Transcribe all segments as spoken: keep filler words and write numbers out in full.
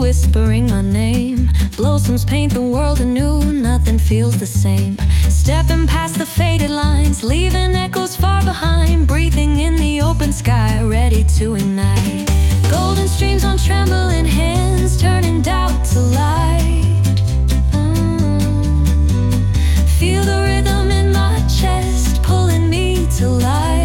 whispering my name. Blossoms paint the world anew, nothing feels the same. Stepping past the faded lines, leaving echoes far behind. Breathing in the open sky, ready to ignite. Golden streams on trembling hands, turning doubt to light. mm. Feel the rhythm in my chest, pulling me to life.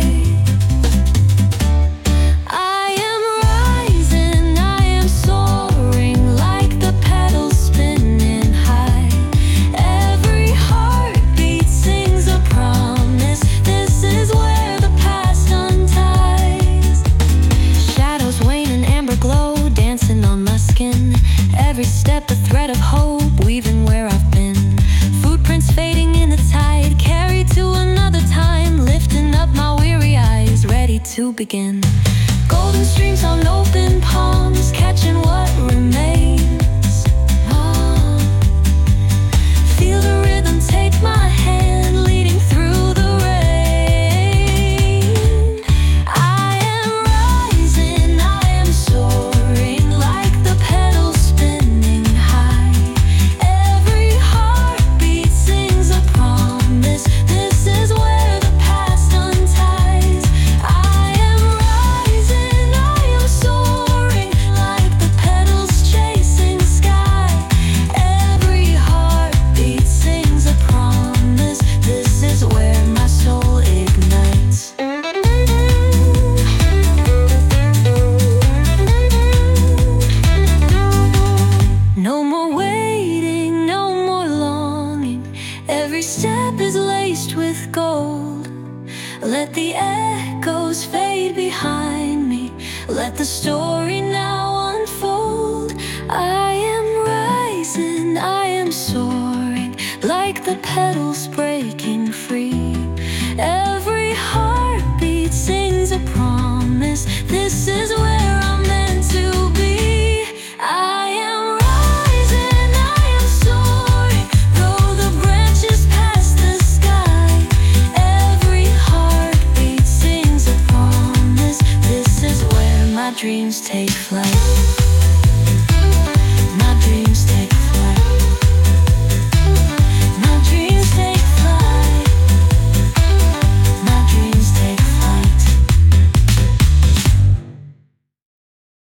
Every step a thread of hope, weaving where I've been. Footprints fading in the tide, carried to another time. Lifting up my weary eyes, ready to begin. Golden streams on open palms, catching what remains. oh. Feel the rhythm take my hand, leading through the rain. I am rising, I am soaring, like the petals spinning high. Every heartbeat sings a promise, this is where the past unties. I am rising, I am soaring, like the petals chasing sky. Every heartbeat sings a promise, this is where my soul ignites. No more waiting, no more longing. Every step is laced with gold. Let the echoes fade behind me, let the story now unfold. I am rising, I am soaring, like the petals break